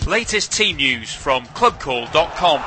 Latest team news from clubcall.com.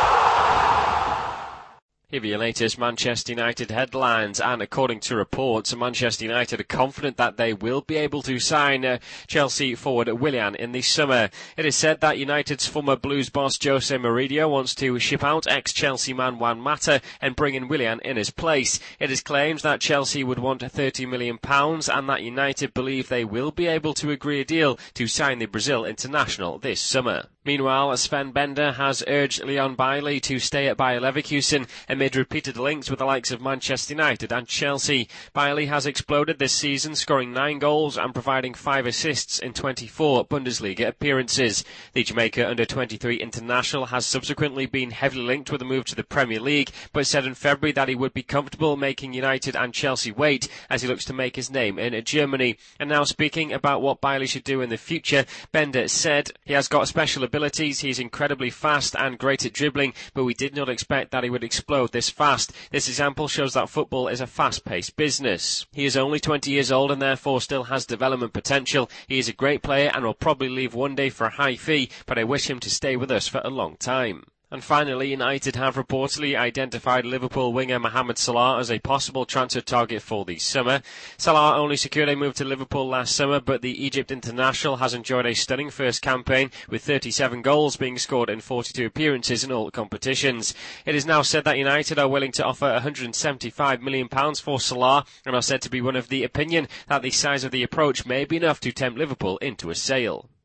Here are your latest Manchester United headlines, and according to reports, Manchester United are confident that they will be able to sign Chelsea forward Willian in the summer. It is said that United's former Blues boss Jose Mourinho wants to ship out ex-Chelsea man Juan Mata and bring in Willian in his place. It is claimed that Chelsea would want £30 million and that United believe they will be able to agree a deal to sign the Brazil international this summer. Meanwhile, Sven Bender has urged Leon Bailey to stay at Bayer Leverkusen amid repeated links with the likes of Manchester United and Chelsea. Bailey has exploded this season, scoring 9 goals and providing 5 assists in 24 Bundesliga appearances. The Jamaica under-23 international has subsequently been heavily linked with a move to the Premier League, but said in February that he would be comfortable making United and Chelsea wait as he looks to make his name in Germany. And now speaking about what Bailey should do in the future, Bender said he has got special abilities, he's incredibly fast and great at dribbling, but we did not expect that he would explode this fast. This example shows that football is a fast-paced business. He is only 20 years old and therefore still has development potential. He is a great player and will probably leave one day for a high fee, but I wish him to stay with us for a long time. And finally, United have reportedly identified Liverpool winger Mohamed Salah as a possible transfer target for the summer. Salah only secured a move to Liverpool last summer, but the Egypt international has enjoyed a stunning first campaign, with 37 goals being scored in 42 appearances in all competitions. It is now said that United are willing to offer £175 million for Salah, and are said to be one of the opinion that the size of the approach may be enough to tempt Liverpool into a sale.